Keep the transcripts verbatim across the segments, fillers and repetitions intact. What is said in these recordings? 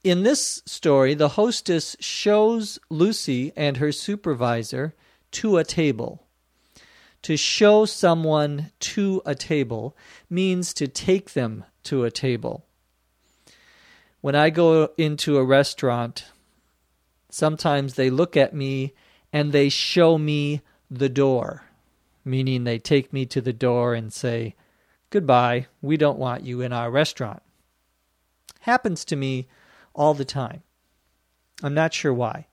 in this story, the hostess shows Lucy and her supervisor to a table. To show someone to a table means to take them to a table. When I go into a restaurant, sometimes they look at me and they show me the door, meaning they take me to the door and say, "Goodbye, we don't want you in our restaurant." Happens to me all the time. I'm not sure why.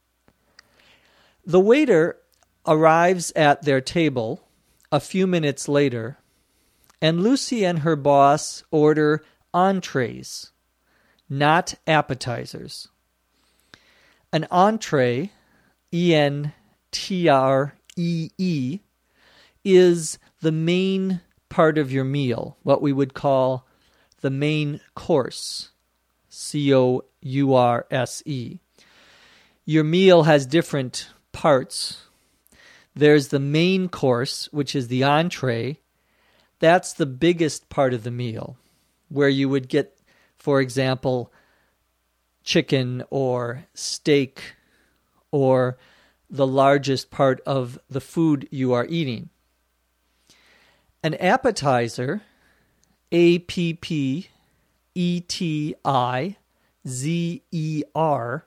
The waiter arrives at their table a few minutes later, and Lucy and her boss order entrees, not appetizers. An entree, E N T R E E, is the main part of your meal, what we would call the main course, C O U R S E. Your meal has different parts. There's the main course, which is the entree. That's the biggest part of the meal, where you would get, for example, chicken or steak or the largest part of the food you are eating. An appetizer, A P P E T I Z E R,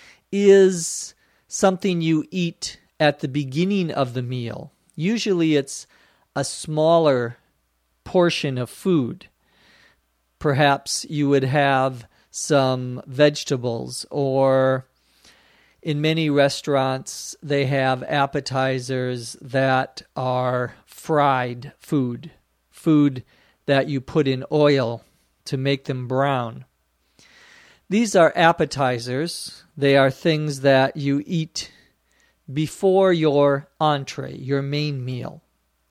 is something you eat at the beginning of the meal. Usually it's a smaller portion of food. Perhaps you would have some vegetables, or in many restaurants they have appetizers that are fried food, food that you put in oil to make them brown. These are appetizers. They are things that you eat before your entree, your main meal.